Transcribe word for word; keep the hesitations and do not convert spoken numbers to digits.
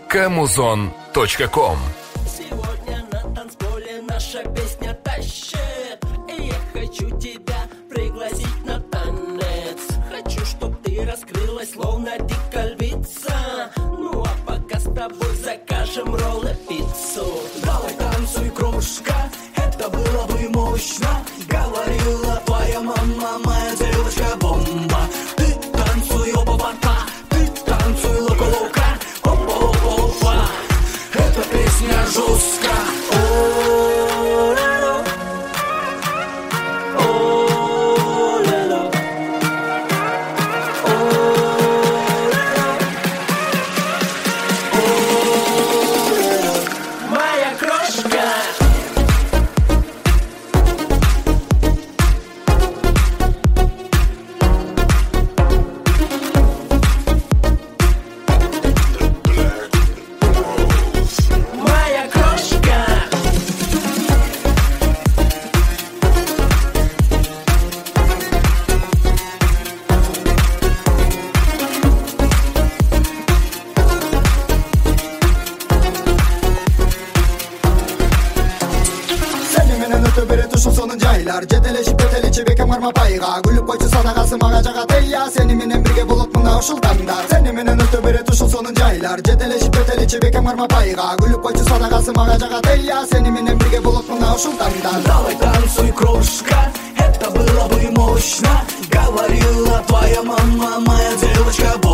кэмузон точка ком. Сегодня на танцполе наша песня тащит, и я хочу тебя пригласить на танец. Хочу, чтоб ты раскрылась, словно дикая львица. Ну а пока с тобой закажем роллы, пиццу. Давай танцуй, крошка, это было бы мощно. Говорила твоя мама, моя девочка бомба. Ты танцуй, опа-па, ты танцуй, локо-лока. Опа-опа, эта песня жестко. О-ля-ля, о-ля-ля, о-ля-ля, Моя крошка. Моя крошка. Seni менен өтө берет ушул сонун жайлар. Жетелешип кетеличи бекем кармапайга. Күлүп койчу садагасы мага жагат эйя. Сени менен бирге болот мына ушул таңдар. Сени менен өтө берет ушул сонун жайлар. Жетелешип кетеличи бекем кармапайга. Күлүп койчу садагасы мага жагат эйя. Сени менен бирге болот мына ушул таңдар. давай танцуй, крошка, это было бы мощно. Говорила твоя мама, моя девочка бомба.